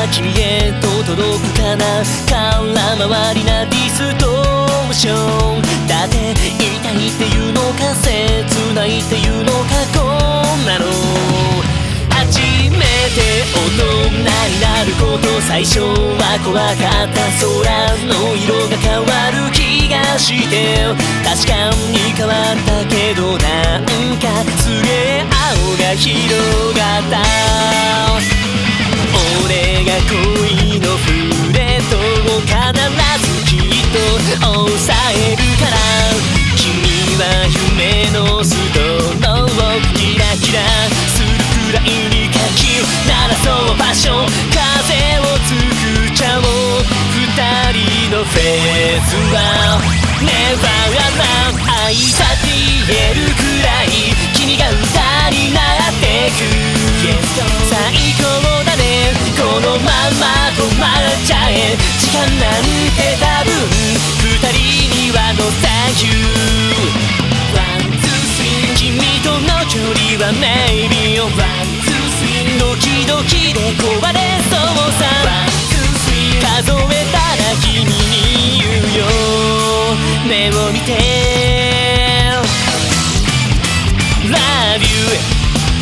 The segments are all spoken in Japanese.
君へと届くかな。空回りなディストーションだって言いたいっていうのか切ないっていうのかこんなの初めて大人になること最初は怖かった空の色が変わる気がして確かに変わったけどなんかすげえ青が広がった俺が恋のフレートを必ずきっと抑えるから君は夢のストローをキラキラするくらいに書き鳴らそうパッション風を作っちゃおう二人のフェーズはネバーラン愛さって言えるくらい君が歌になってく最高だねこのまま止まっちゃえ時間なんて多分二人にはno thank you One, two, three 君との距離は maybe One, two, three ドキドキで壊れそうさ One, two, three 数えたら君に言うよ目を見て Love you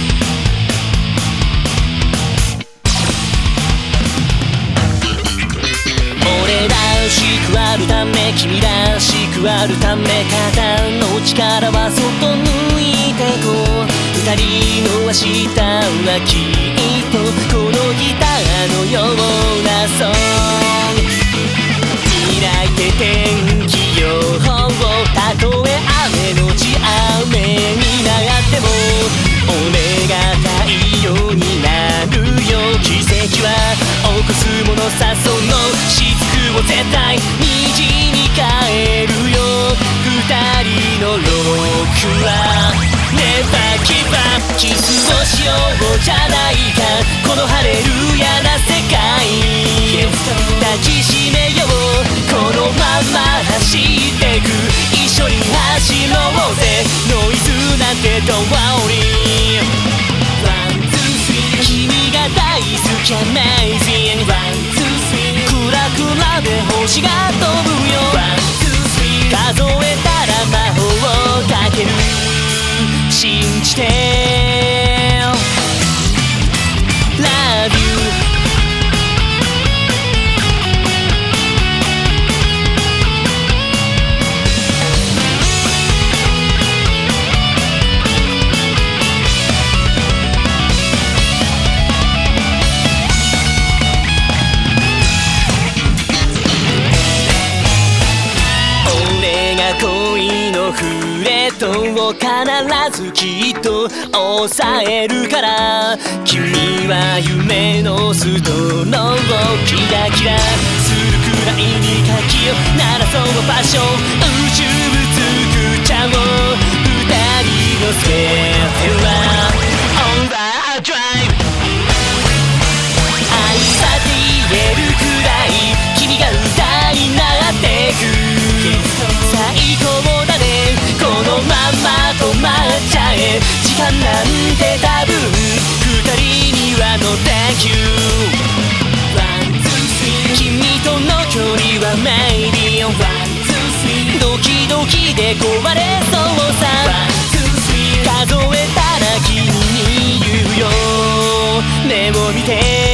俺らしくあるため君らしくあるため肩の力はそっと抜いてこう二人の明日はきっとこのギターのようなソング開いて天気予報たとえ雨のち雨になっても俺が太陽になるよ奇跡は起こすものさその雫を絶対虹に変えるよ二人のロックはネバーギブアップキスをしようじゃないかこのハレルヤな世界抱きしめようこのまま走ってく一緒に走ろうぜノイズなんてdon't worry One, two, three 君が大好き Amazing One, two, three クラクラで星が飛ぶよ One, two, three 数えたら魔法をかける信じて Love you恋のフレートを必ずきっと抑えるから君は夢のストローをキラキラするくらいに書きを鳴らそうパッション宇宙作っちゃおう二人の全ては Overdrive 愛さって言えるくらい君が歌になってく最高だねこのまま止まっちゃえ時間なんて多分二人にはno thank you One, two, three 君との距離は maybe One, two, three ドキドキで壊れそうさ One, two, three 数えたら君に言うよ目を見て